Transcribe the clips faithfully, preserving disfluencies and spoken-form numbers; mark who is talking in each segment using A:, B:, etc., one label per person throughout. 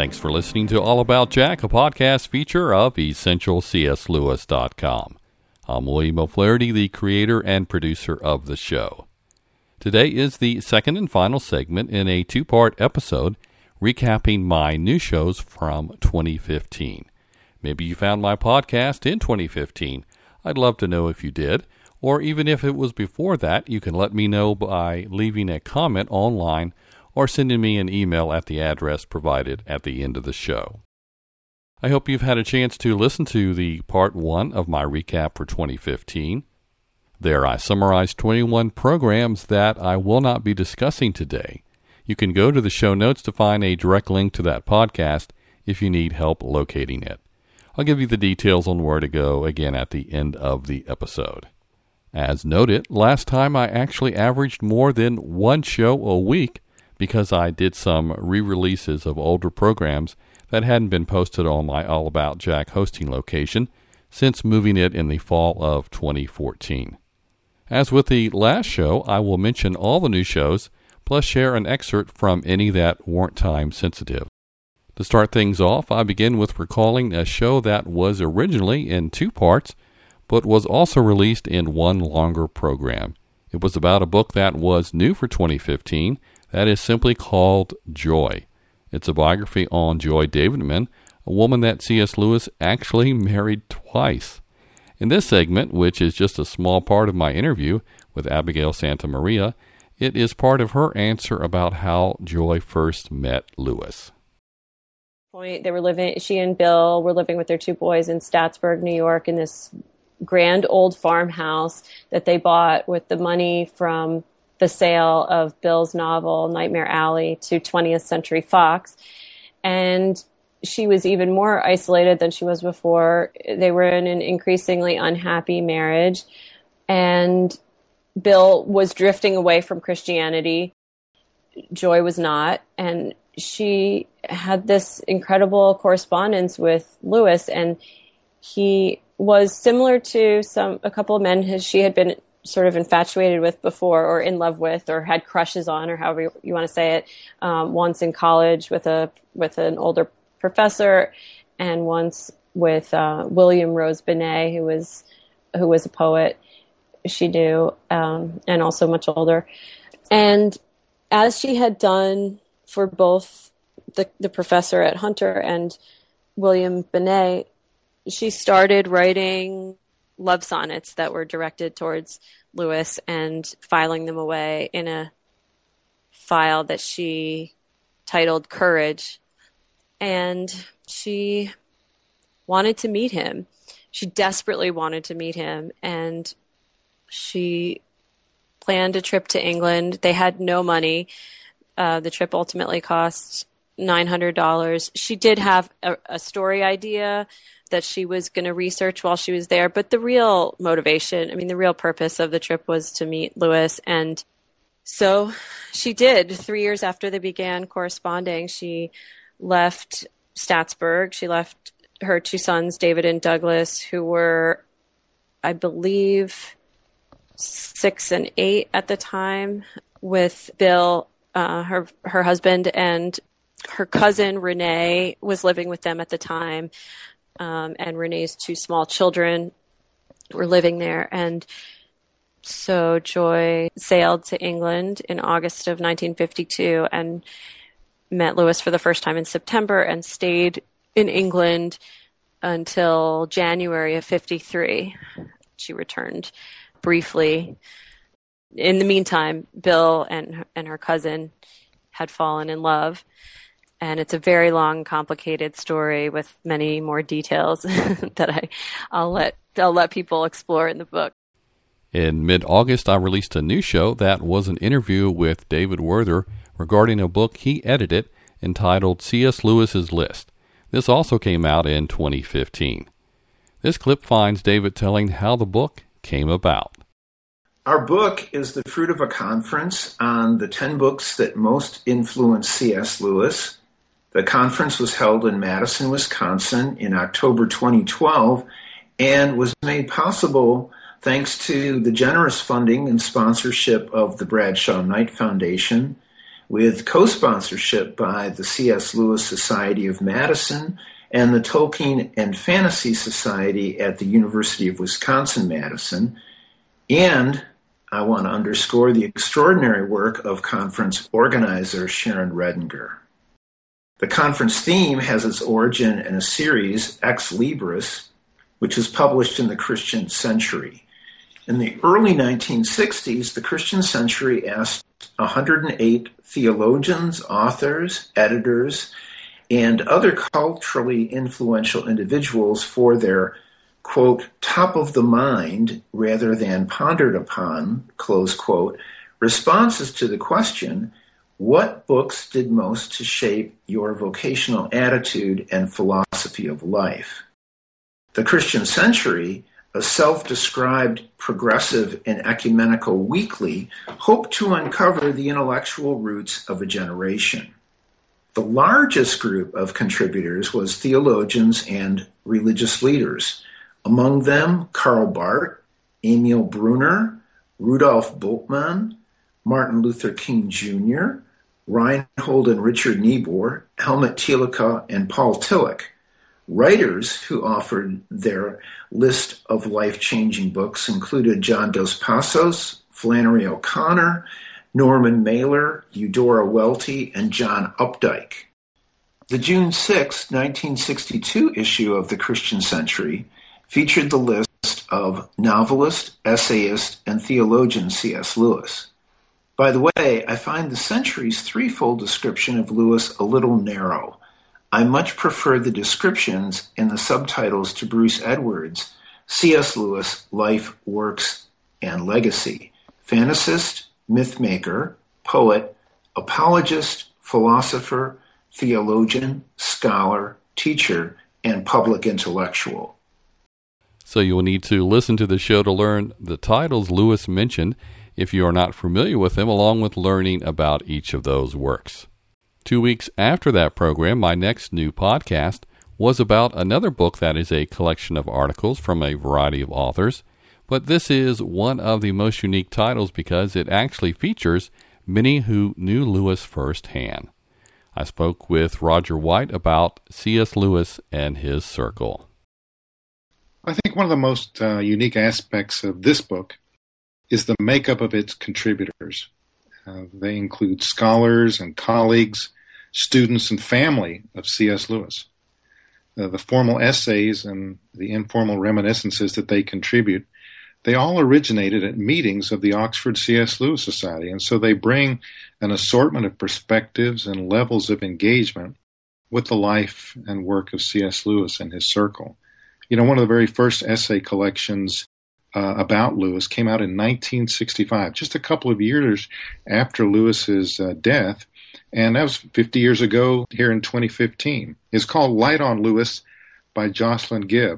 A: Thanks for listening to All About Jack, a podcast feature of essential c s lewis dot com. I'm William O'Flaherty, the creator and producer of the show. Today is the second and final segment in a two-part episode recapping my new shows from twenty fifteen. Maybe you found my podcast in twenty fifteen. I'd love to know if you did. Or even if it was before that, you can let me know by leaving a comment online or sending me an email at the address provided at the end of the show. I hope you've had a chance to listen to the part one of my recap for twenty fifteen. There I summarized twenty-one programs that I will not be discussing today. You can go to the show notes to find a direct link to that podcast if you need help locating it. I'll give you the details on where to go again at the end of the episode. As noted, last time I actually averaged more than one show a week because I did some re-releases of older programs that hadn't been posted on my All About Jack hosting location since moving it in the fall of twenty fourteen. As with the last show, I will mention all the new shows, plus share an excerpt from any that weren't time sensitive. To start things off, I begin with recalling a show that was originally in two parts, but was also released in one longer program. It was about a book that was new for twenty fifteen, that is simply called Joy. It's a biography on Joy Davidman, a woman that C S. Lewis actually married twice. In this segment, which is just a small part of my interview with Abigail Santamaria, it is part of her answer about how Joy first met Lewis.
B: Point, they were living, she and Bill were living with their two boys in Statsburg, New York, in this grand old farmhouse that they bought with the money from the sale of Bill's novel Nightmare Alley to twentieth Century Fox. And she was even more isolated than she was before. They were in an increasingly unhappy marriage, and Bill was drifting away from Christianity. Joy was not, and she had this incredible correspondence with Lewis, and he was similar to some a couple of men his, she had been sort of infatuated with before, or in love with, or had crushes on, or however you, you want to say it. Um, once in college with a with an older professor, and once with uh, William Rose Benet, who was who was a poet she knew, um, and also much older. And as she had done for both the the professor at Hunter and William Benet, she started writing love sonnets that were directed towards Lewis and filing them away in a file that she titled Courage. And she wanted to meet him. She desperately wanted to meet him. And she planned a trip to England. They had no money. Uh, the trip ultimately cost nine hundred dollars. She did have a, a story idea that she was going to research while she was there. But the real motivation, I mean, the real purpose of the trip was to meet Lewis. And so she did. Three years after they began corresponding, she left Statsburg. She left her two sons, David and Douglas, who were, I believe, six and eight at the time, with Bill, uh, her her husband, and her cousin Renee was living with them at the time. Um, and Renee's two small children were living there. And so Joy sailed to England in August of nineteen fifty-two and met Lewis for the first time in September, and stayed in England until January of fifty-three. She returned briefly. In the meantime, Bill and and her cousin had fallen in love. And it's a very long, complicated story with many more details that I, I'll let I'll let people explore in the book.
A: In mid-August, I released a new show that was an interview with David Werther regarding a book he edited entitled C S. Lewis's List. This also came out in twenty fifteen. This clip finds David telling how the book came about.
C: Our book is the fruit of a conference on the ten books that most influenced C S. Lewis. The conference was held in Madison, Wisconsin in October twenty twelve and was made possible thanks to the generous funding and sponsorship of the Bradshaw Knight Foundation, with co-sponsorship by the C S. Lewis Society of Madison and the Tolkien and Fantasy Society at the University of Wisconsin-Madison. And I want to underscore the extraordinary work of conference organizer Sharon Redinger. The conference theme has its origin in a series, Ex Libris, which was published in the Christian Century. In the early nineteen sixties, the Christian Century asked one hundred eight theologians, authors, editors, and other culturally influential individuals for their, quote, top of the mind rather than pondered upon, close quote, responses to the question, what books did most to shape your vocational attitude and philosophy of life? The Christian Century, a self-described progressive and ecumenical weekly, hoped to uncover the intellectual roots of a generation. The largest group of contributors was theologians and religious leaders. Among them, Karl Barth, Emil Brunner, Rudolf Bultmann, Martin Luther King Junior, Reinhold and Richard Niebuhr, Helmut Thielicke, and Paul Tillich. Writers who offered their list of life-changing books included John Dos Passos, Flannery O'Connor, Norman Mailer, Eudora Welty, and John Updike. The June sixth, nineteen sixty-two issue of the Christian Century featured the list of novelist, essayist, and theologian C S. Lewis. By the way, I find the Century's threefold description of Lewis a little narrow. I much prefer the descriptions in the subtitles to Bruce Edwards' C S. Lewis, Life, Works, and Legacy. Fantasist, mythmaker, poet, apologist, philosopher, theologian, scholar, teacher, and public intellectual.
A: So you will need to listen to the show to learn the titles Lewis mentioned if you are not familiar with them, along with learning about each of those works. Two weeks after that program, my next new podcast was about another book that is a collection of articles from a variety of authors, but this is one of the most unique titles because it actually features many who knew Lewis firsthand. I spoke with Roger White about C S. Lewis and his circle.
D: I think one of the most uh, unique aspects of this book is the makeup of its contributors. Uh, they include scholars and colleagues, students and family of C S. Lewis. Uh, the formal essays and the informal reminiscences that they contribute, they all originated at meetings of the Oxford C S. Lewis Society, and so they bring an assortment of perspectives and levels of engagement with the life and work of C S. Lewis and his circle. You know, one of the very first essay collections Uh, about Lewis came out in nineteen sixty-five, just a couple of years after Lewis's uh, death, and that was fifty years ago here in twenty fifteen. It's called Light on Lewis by Jocelyn Gibb.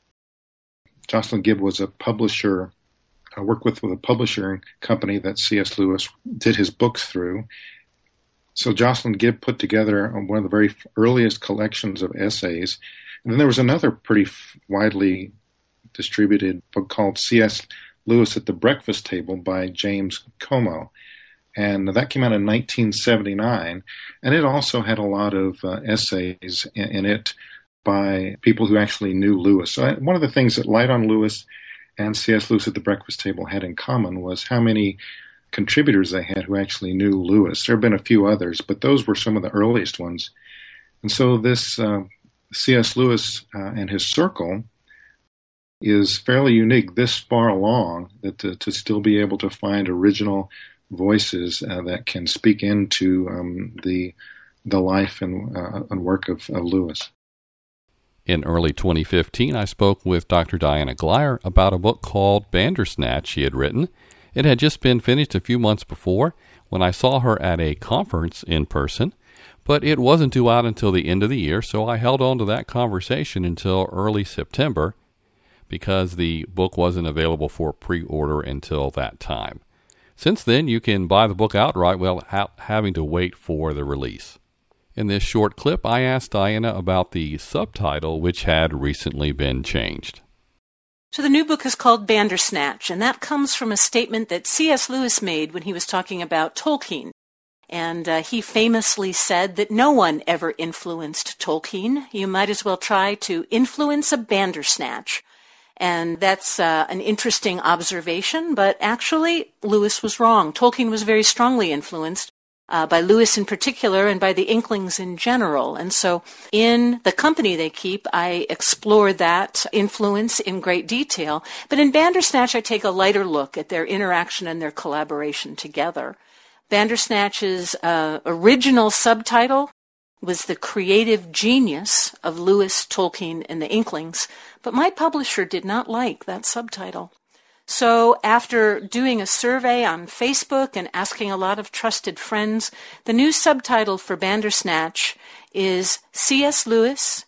D: Jocelyn Gibb was a publisher, I worked with, with a publishing company that C S. Lewis did his books through. So Jocelyn Gibb put together one of the very earliest collections of essays. And then there was another pretty widely distributed book called C S. Lewis at the Breakfast Table by James Como. And that came out in nineteen seventy-nine. And it also had a lot of uh, essays in, in it by people who actually knew Lewis. So I, one of the things that Light on Lewis and C S. Lewis at the Breakfast Table had in common was how many contributors they had who actually knew Lewis. There have been a few others, but those were some of the earliest ones. And so this uh, C S. Lewis uh, and his circle is fairly unique this far along, that to, to still be able to find original voices uh, that can speak into um, the the life and, uh, and work of, of Lewis.
A: In early twenty fifteen, I spoke with Doctor Diana Glyer about a book called Bandersnatch she had written. It had just been finished a few months before when I saw her at a conference in person, but it wasn't due out until the end of the year, so I held on to that conversation until early September, because the book wasn't available for pre-order until that time. Since then, you can buy the book outright without ha- having to wait for the release. In this short clip, I asked Diana about the subtitle, which had recently been changed.
E: So the new book is called Bandersnatch, and that comes from a statement that C S. Lewis made when he was talking about Tolkien. And uh, he famously said that no one ever influenced Tolkien. You might as well try to influence a Bandersnatch. And that's uh, an interesting observation, but actually Lewis was wrong. Tolkien was very strongly influenced uh, by Lewis in particular and by the Inklings in general. And so in The Company They Keep, I explore that influence in great detail. But in Bandersnatch, I take a lighter look at their interaction and their collaboration together. Bandersnatch's uh, original subtitle was The Creative Genius of Lewis, Tolkien, and the Inklings, but my publisher did not like that subtitle. So after doing a survey on Facebook and asking a lot of trusted friends, the new subtitle for Bandersnatch is C S. Lewis,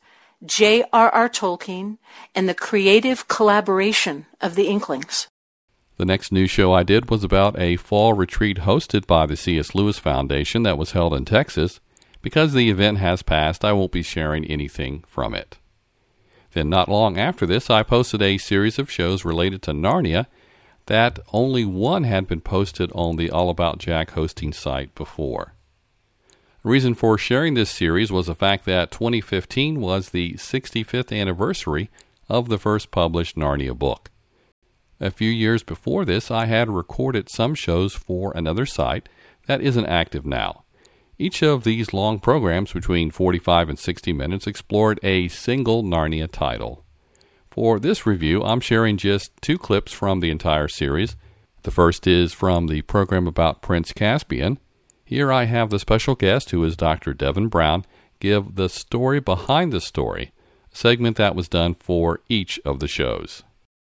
E: J R R. Tolkien, and the Creative Collaboration of the Inklings.
A: The next news show I did was about a fall retreat hosted by the C S. Lewis Foundation that was held in Texas. Because the event has passed, I won't be sharing anything from it. Then not long after this, I posted a series of shows related to Narnia that only one had been posted on the All About Jack hosting site before. The reason for sharing this series was the fact that twenty fifteen was the sixty-fifth anniversary of the first published Narnia book. A few years before this, I had recorded some shows for another site that isn't active now. Each of these long programs, between forty-five and sixty minutes, explored a single Narnia title. For this review, I'm sharing just two clips from the entire series. The first is from the program about Prince Caspian. Here I have the special guest, who is Doctor Devin Brown, give the story behind the story, a segment that was done for each of the shows.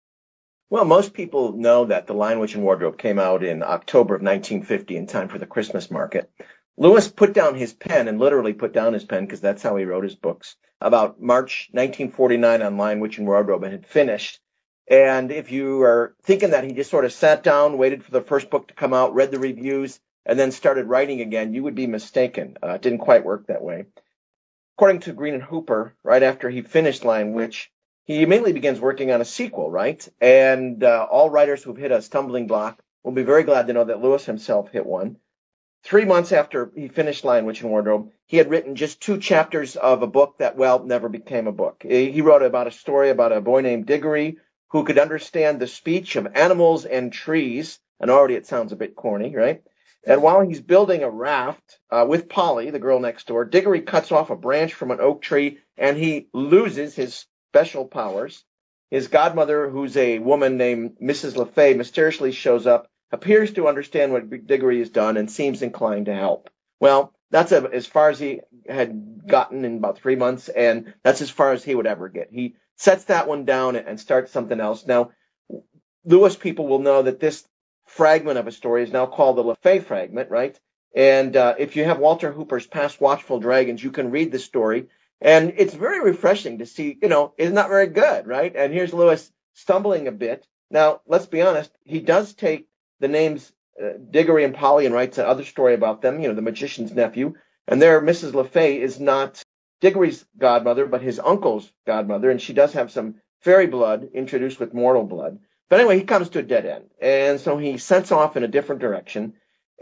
F: Well, most people know that The Lion, Witch, and Wardrobe came out in October of nineteen fifty in time for the Christmas market. Lewis put down his pen, and literally put down his pen because that's how he wrote his books, about March nineteen forty-nine on Lion, Witch, and Wardrobe, and had finished. And if you are thinking that he just sort of sat down, waited for the first book to come out, read the reviews, and then started writing again, you would be mistaken. Uh, it didn't quite work that way. According to Green and Hooper, right after he finished Lion, Witch, he immediately begins working on a sequel, right? And uh, all writers who've hit a stumbling block will be very glad to know that Lewis himself hit one. Three months after he finished Lion, Witch, and Wardrobe, he had written just two chapters of a book that, well, never became a book. He wrote about a story about a boy named Diggory who could understand the speech of animals and trees, and already it sounds a bit corny, right? And while he's building a raft uh, with Polly, the girl next door, Diggory cuts off a branch from an oak tree, and he loses his special powers. His godmother, who's a woman named Missus LeFay, mysteriously shows up, appears to understand what Diggory has done, and seems inclined to help. Well, that's a, as far as he had gotten in about three months, and that's as far as he would ever get. He sets that one down and starts something else. Now, Lewis people will know that this fragment of a story is now called the LeFay fragment, right? And uh, if you have Walter Hooper's Past Watchful Dragons, you can read the story, and it's very refreshing to see, you know, it's not very good, right? And here's Lewis stumbling a bit. Now, let's be honest, he does take the names uh, Diggory and Polly and writes another story about them, you know, the magician's nephew. And there, Missus LeFay is not Diggory's godmother, but his uncle's godmother, and she does have some fairy blood introduced with mortal blood. But anyway, he comes to a dead end, and so he sets off in a different direction.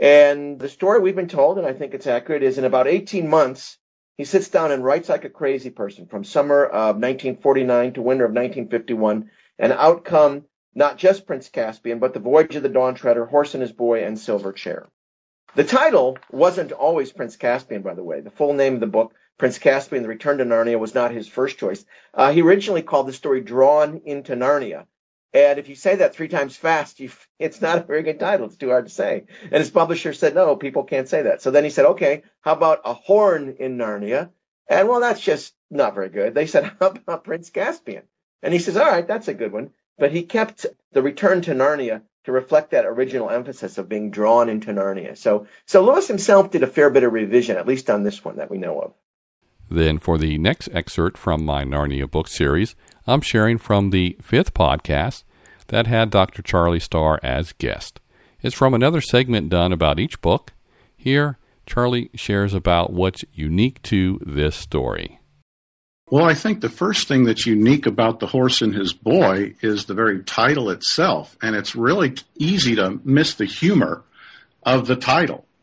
F: And the story we've been told, and I think it's accurate, is in about eighteen months, he sits down and writes like a crazy person from summer of nineteen forty-nine to winter of nineteen fifty-one, and out come not just Prince Caspian, but The Voyage of the Dawn Treader, Horse and His Boy, and Silver Chair. The title wasn't always Prince Caspian, by the way. The full name of the book, Prince Caspian, The Return to Narnia, was not his first choice. Uh, he originally called the story Drawn into Narnia. And if you say that three times fast, you, it's not a very good title. It's too hard to say. And his publisher said, no, people can't say that. So then he said, okay, how about A Horn in Narnia? And, well, that's just not very good. They said, how about Prince Caspian? And he says, all right, that's a good one. But he kept The Return to Narnia to reflect that original emphasis of being drawn into Narnia. So, so Lewis himself did a fair bit of revision, at least on this one that we know of.
A: Then for the next excerpt from my Narnia book series, I'm sharing from the fifth podcast that had Doctor Charlie Starr as guest. It's from another segment done about each book. Here, Charlie shares about what's unique to this story.
D: Well, I think the first thing that's unique about The Horse and His Boy is the very title itself, and it's really easy to miss the humor of the title.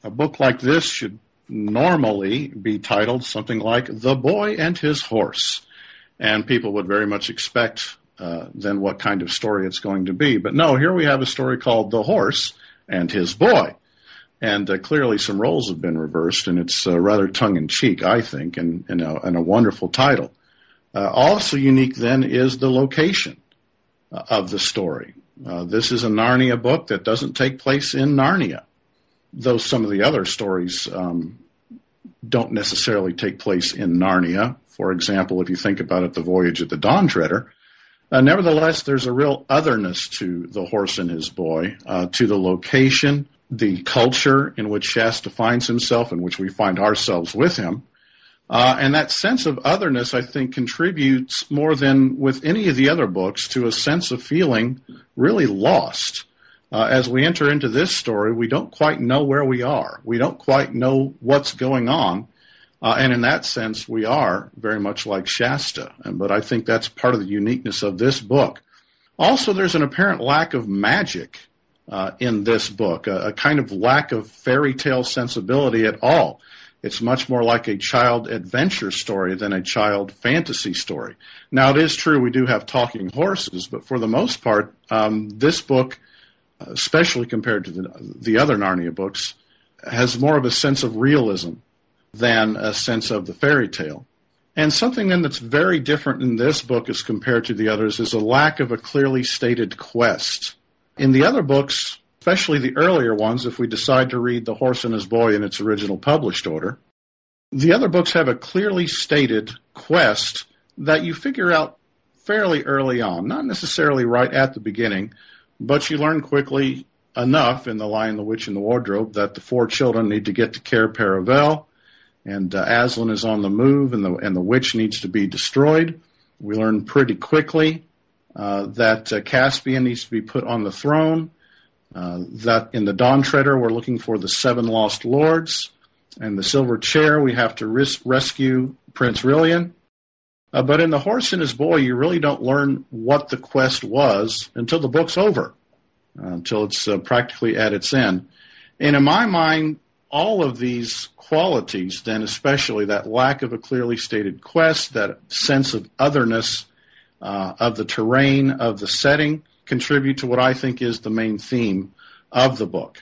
D: A book like this should normally be titled something like The Boy and His Horse, and people would very much expect uh, then what kind of story it's going to be. But no, here we have a story called The Horse and His Boy. And uh, clearly some roles have been reversed, and it's uh, rather tongue-in-cheek, I think, and, and, a, and a wonderful title. Uh, also unique, then, is the location uh, of the story. Uh, this is a Narnia book that doesn't take place in Narnia, though some of the other stories um, don't necessarily take place in Narnia. For example, if you think about it, The Voyage of the Dawn Treader. Uh, nevertheless, there's a real otherness to The Horse and His Boy, uh, to the location, the culture in which Shasta finds himself, in which we find ourselves with him. Uh, and that sense of otherness, I think, contributes more than with any of the other books to a sense of feeling really lost. Uh, as we enter into this story, we don't quite know where we are. We don't quite know what's going on. Uh, and in that sense, we are very much like Shasta. And, but I think that's part of the uniqueness of this book. Also, there's an apparent lack of magic uh, in this book, a, a kind of lack of fairy tale sensibility at all. It's much more like a child adventure story than a child fantasy story. Now, it is true we do have talking horses, but for the most part, um, this book, especially compared to the, the other Narnia books, has more of a sense of realism than a sense of the fairy tale. And something then that's very different in this book as compared to the others is a lack of a clearly stated quest. In the other books, especially the earlier ones, if we decide to read The Horse and His Boy in its original published order, the other books have a clearly stated quest that you figure out fairly early on, not necessarily right at the beginning, but you learn quickly enough in The Lion, the Witch, and the Wardrobe that the four children need to get to Cair Paravel, and uh, Aslan is on the move, and the, and the witch needs to be destroyed. We learn pretty quickly uh, that uh, Caspian needs to be put on the throne, uh, that in the Dawn Treader we're looking for the seven lost lords, and the Silver Chair we have to ris- rescue Prince Rilian. Uh, but in The Horse and His Boy, you really don't learn what the quest was until the book's over, uh, until it's uh, practically at its end. And in my mind, all of these qualities, then especially that lack of a clearly stated quest, that sense of otherness uh, of the terrain, of the setting, contribute to what I think is the main theme of the book.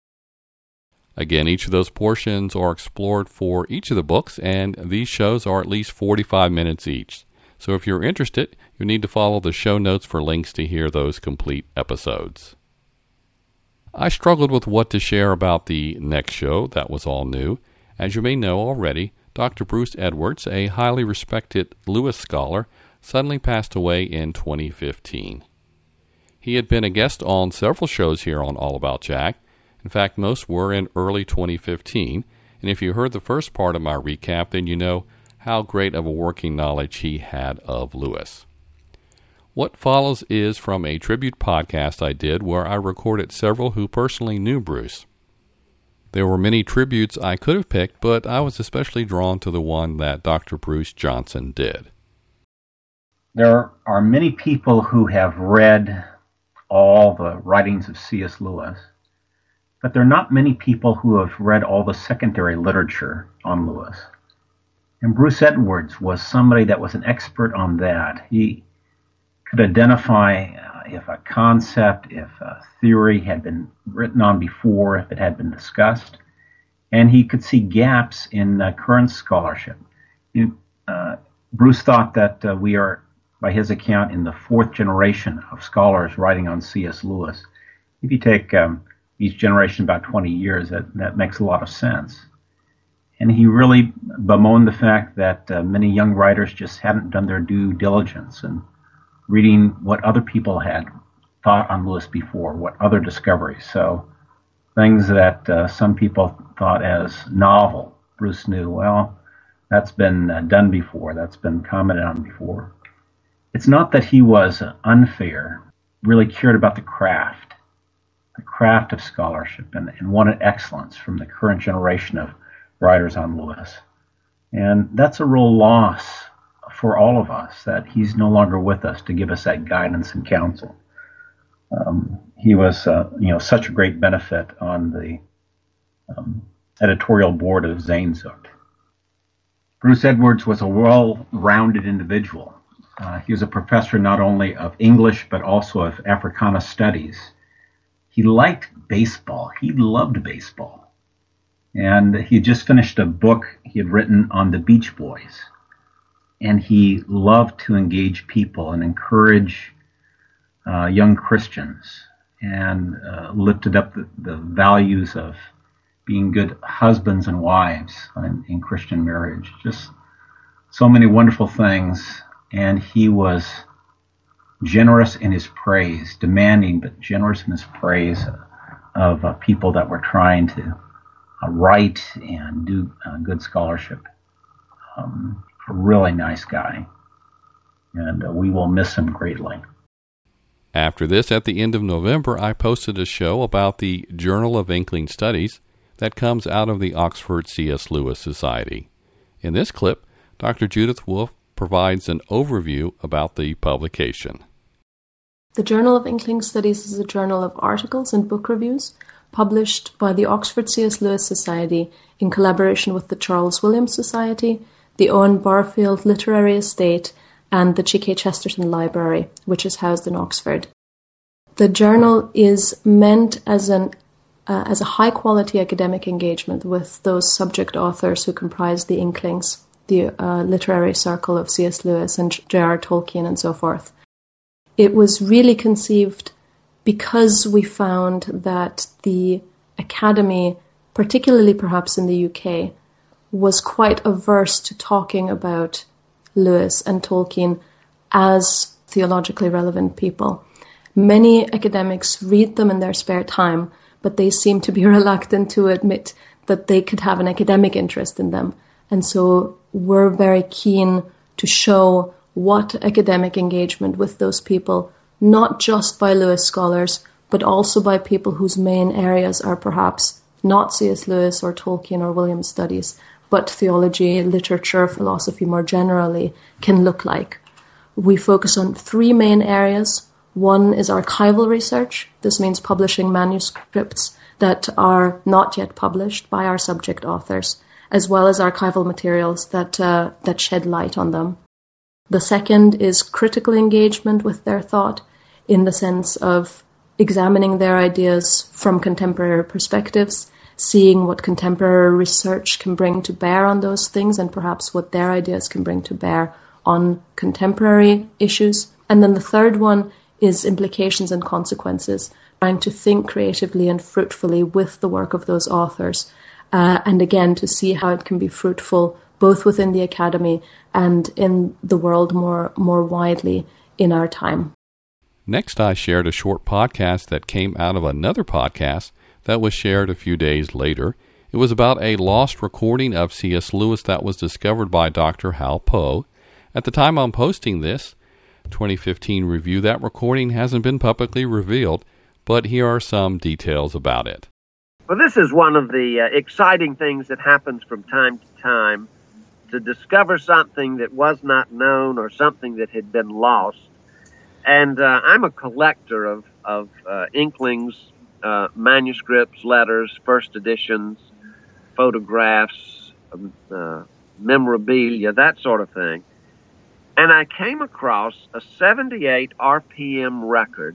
A: Again, each of those portions are explored for each of the books, and these shows are at least forty-five minutes each. So if you're interested, you need to follow the show notes for links to hear those complete episodes. I struggled with what to share about the next show that was all new. As you may know already, Doctor Bruce Edwards, a highly respected Lewis scholar, suddenly passed away in twenty fifteen. He had been a guest on several shows here on All About Jack. In fact, most were in early twenty fifteen, and if you heard the first part of my recap, then you know how great of a working knowledge he had of Lewis. What follows is from a tribute podcast I did where I recorded several who personally knew Bruce. There were many tributes I could have picked, but I was especially drawn to the one that Doctor Bruce Johnson did.
G: There are many people who have read all the writings of C S Lewis, but there are not many people who have read all the secondary literature on Lewis. And Bruce Edwards was somebody that was an expert on that. He could identify uh, if a concept, if a theory had been written on before, if it had been discussed, and he could see gaps in uh, current scholarship. He, uh, Bruce thought that uh, we are, by his account, in the fourth generation of scholars writing on C S Lewis. If you take um, each generation about twenty years, that, that makes a lot of sense. And he really bemoaned the fact that uh, many young writers just hadn't done their due diligence and reading what other people had thought on Lewis before, what other discoveries. So things that uh, some people thought as novel, Bruce knew, well, that's been uh, done before, that's been commented on before. It's not that he was unfair, really cared about the craft, the craft of scholarship, and, and wanted excellence from the current generation of writers on Lewis. And that's a real loss for all of us, that he's no longer with us to give us that guidance and counsel. Um, he was, uh, you know, such a great benefit on the um, editorial board of Sehnsucht. Bruce Edwards was a well-rounded individual. Uh, he was a professor not only of English, but also of Africana studies. He liked baseball. He loved baseball. And he had just finished a book he had written on the Beach Boys. And he loved to engage people and encourage uh, young Christians, and uh, lifted up the, the values of being good husbands and wives in, in Christian marriage. Just so many wonderful things. And he was generous in his praise, demanding but generous in his praise of uh, people that were trying to uh, write and do uh, good scholarship. Um, a really nice guy, and uh, we will miss him greatly.
A: After this, at the end of November, I posted a show about the Journal of Inkling Studies that comes out of the Oxford C S Lewis Society. In this clip, Doctor Judith Wolf provides an overview about the publication.
H: The Journal of Inkling Studies is a journal of articles and book reviews published by the Oxford C S Lewis Society in collaboration with the Charles Williams Society, the Owen Barfield Literary Estate, and the G K Chesterton Library, which is housed in Oxford. The journal is meant as an uh, as a high-quality academic engagement with those subject authors who comprise the Inklings, the uh, literary circle of C S Lewis and J R Tolkien and so forth. It was really conceived because we found that the Academy, particularly perhaps in the U K, was quite averse to talking about Lewis and Tolkien as theologically relevant people. Many academics read them in their spare time, but they seem to be reluctant to admit that they could have an academic interest in them. And so we're very keen to show what academic engagement with those people, not just by Lewis scholars, but also by people whose main areas are perhaps not C S Lewis or Tolkien or Williams studies, but theology, literature, philosophy more generally, can look like. We focus on three main areas. One is archival research. This means publishing manuscripts that are not yet published by our subject authors, as well as archival materials that uh, that shed light on them. The second is critical engagement with their thought, in the sense of examining their ideas from contemporary perspectives, seeing what contemporary research can bring to bear on those things, and perhaps what their ideas can bring to bear on contemporary issues. And then the third one is implications and consequences, trying to think creatively and fruitfully with the work of those authors, uh, and again to see how it can be fruitful both within the academy and in the world more more widely in our time.
A: Next, I shared a short podcast that came out of another podcast that was shared a few days later. It was about a lost recording of C S Lewis that was discovered by Doctor Hal Poe. At the time I'm posting this twenty fifteen review, that recording hasn't been publicly revealed, but here are some details about it.
I: Well, this is one of the uh, exciting things that happens from time to time, to discover something that was not known or something that had been lost. And uh, I'm a collector of, of uh, Inklings, uh, manuscripts, letters, first editions, photographs, um, uh, memorabilia, that sort of thing. And I came across a seventy-eight R P M record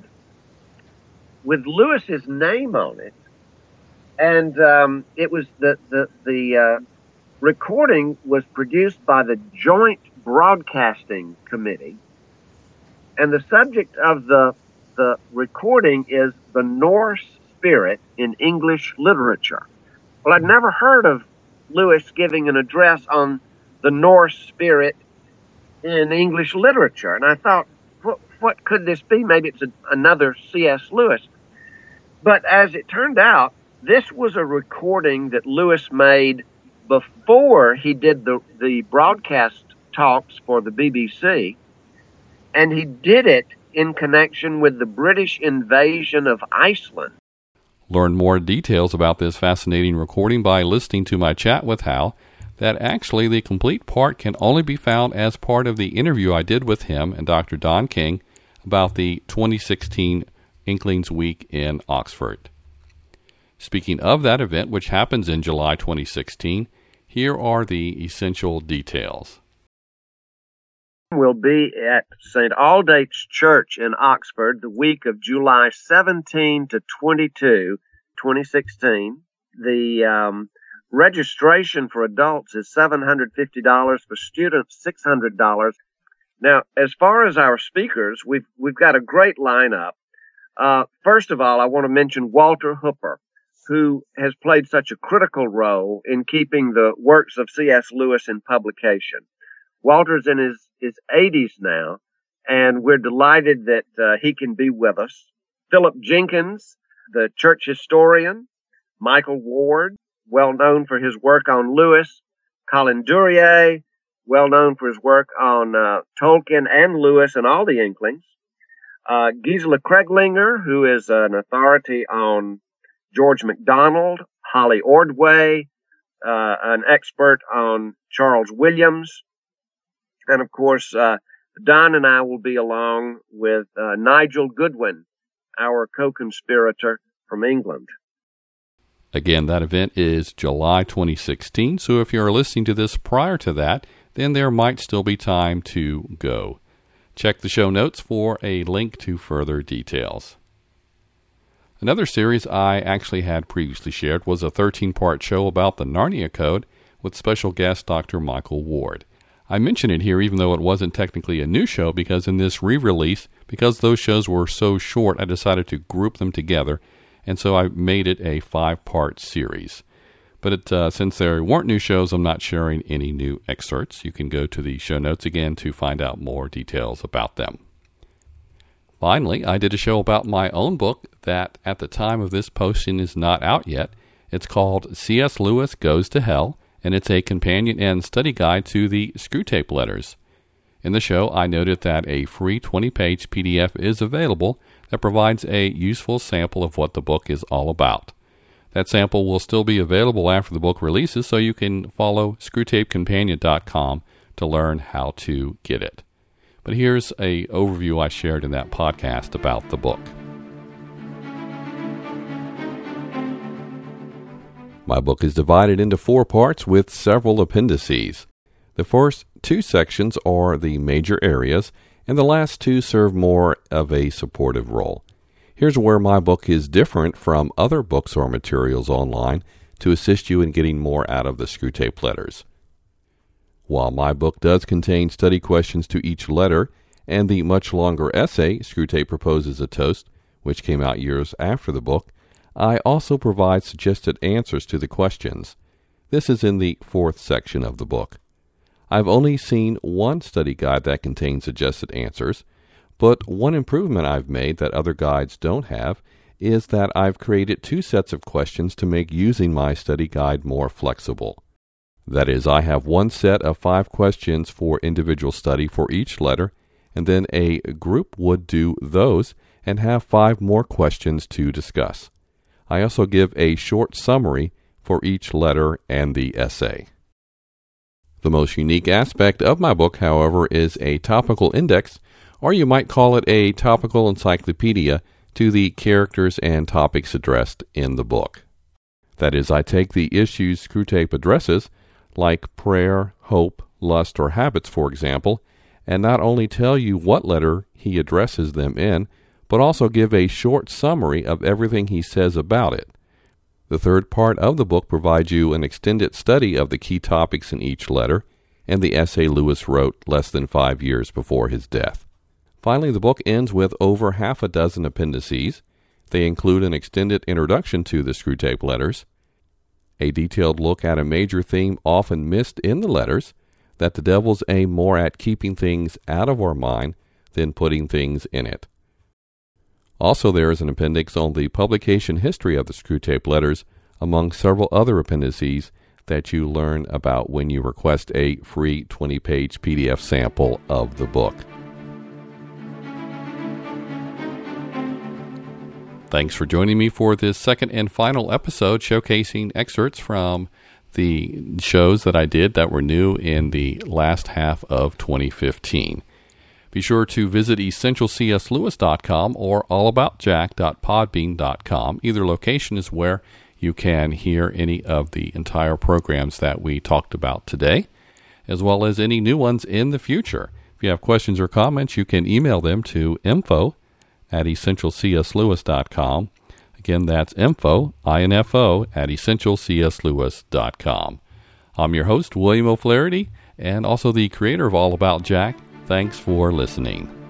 I: with Lewis's name on it. And um, it was the, the, the uh, recording was produced by the Joint Broadcasting Committee. And the subject of the the recording is the Norse spirit in English literature. Well, I'd never heard of Lewis giving an address on the Norse spirit in English literature. And I thought, what, what could this be? Maybe it's a, another C S Lewis. But as it turned out, this was a recording that Lewis made before he did the, the broadcast talks for the B B C. And he did it in connection with the British invasion of Iceland.
A: Learn more details about this fascinating recording by listening to my chat with Hal. That actually the complete part can only be found as part of the interview I did with him and Doctor Don King about the twenty sixteen Inklings Week in Oxford. Speaking of that event, which happens in July twenty sixteen, here are the essential details.
I: We'll be at Saint Aldate's Church in Oxford the week of July seventeenth to twenty-second, twenty sixteen. The um, registration for adults is seven hundred fifty dollars, for students six hundred dollars. Now, as far as our speakers, we've we've got a great lineup. Uh, first of all, I want to mention Walter Hooper, who has played such a critical role in keeping the works of C S. Lewis in publication. Walter's in his, his eighties now, and we're delighted that uh, he can be with us. Philip Jenkins, the church historian. Michael Ward, well known for his work on Lewis. Colin Duryea, well known for his work on uh, Tolkien and Lewis and all the Inklings. Uh, Gisela Kreglinger, who is an authority on George MacDonald. Holly Ordway, uh, an expert on Charles Williams. And of course, uh, Don and I will be along with uh, Nigel Goodwin, our co-conspirator from England.
A: Again, that event is July twenty sixteen, so if you're listening to this prior to that, then there might still be time to go. Check the show notes for a link to further details. Another series I actually had previously shared was a thirteen-part show about the Narnia Code with special guest Doctor Michael Ward. I mention it here even though it wasn't technically a new show, because in this re-release, because those shows were so short, I decided to group them together, and so I made it a five-part series. But it, uh, since there weren't new shows, I'm not sharing any new excerpts. You can go to the show notes again to find out more details about them. Finally, I did a show about my own book that at the time of this posting is not out yet. It's called C S. Lewis Goes to Hell, and it's a companion and study guide to the Screwtape Letters. In the show, I noted that a free twenty-page P D F is available that provides a useful sample of what the book is all about. That sample will still be available after the book releases, so you can follow screwtape companion dot com to learn how to get it. But here's an overview I shared in that podcast about the book. My book is divided into four parts with several appendices. The first two sections are the major areas, and the last two serve more of a supportive role. Here's where my book is different from other books or materials online to assist you in getting more out of the Screwtape Letters. While my book does contain study questions to each letter and the much longer essay, Screwtape Proposes a Toast, which came out years after the book, I also provide suggested answers to the questions. This is in the fourth section of the book. I've only seen one study guide that contains suggested answers, but one improvement I've made that other guides don't have is that I've created two sets of questions to make using my study guide more flexible. That is, I have one set of five questions for individual study for each letter, and then a group would do those and have five more questions to discuss. I also give a short summary for each letter and the essay. The most unique aspect of my book, however, is a topical index, or you might call it a topical encyclopedia, to the characters and topics addressed in the book. That is, I take the issues Screwtape addresses, like prayer, hope, lust, or habits, for example, and not only tell you what letter he addresses them in, but also give a short summary of everything he says about it. The third part of the book provides you an extended study of the key topics in each letter and the essay Lewis wrote less than five years before his death. Finally, the book ends with over half a dozen appendices. They include an extended introduction to the Screwtape Letters, a detailed look at a major theme often missed in the letters, that the devils aim more at keeping things out of our mind than putting things in it. Also, there is an appendix on the publication history of the Screwtape Letters, among several other appendices that you learn about when you request a free twenty-page P D F sample of the book. Thanks for joining me for this second and final episode showcasing excerpts from the shows that I did that were new in the last half of twenty fifteen. Be sure to visit essential c s lewis dot com or all about jack dot podbean dot com. Either location is where you can hear any of the entire programs that we talked about today, as well as any new ones in the future. If you have questions or comments, you can email them to info at essential c s lewis dot com. Again, that's info, I N F O, at essential c s lewis dot com. I'm your host, William O'Flaherty, and also the creator of All About Jack. Thanks for listening.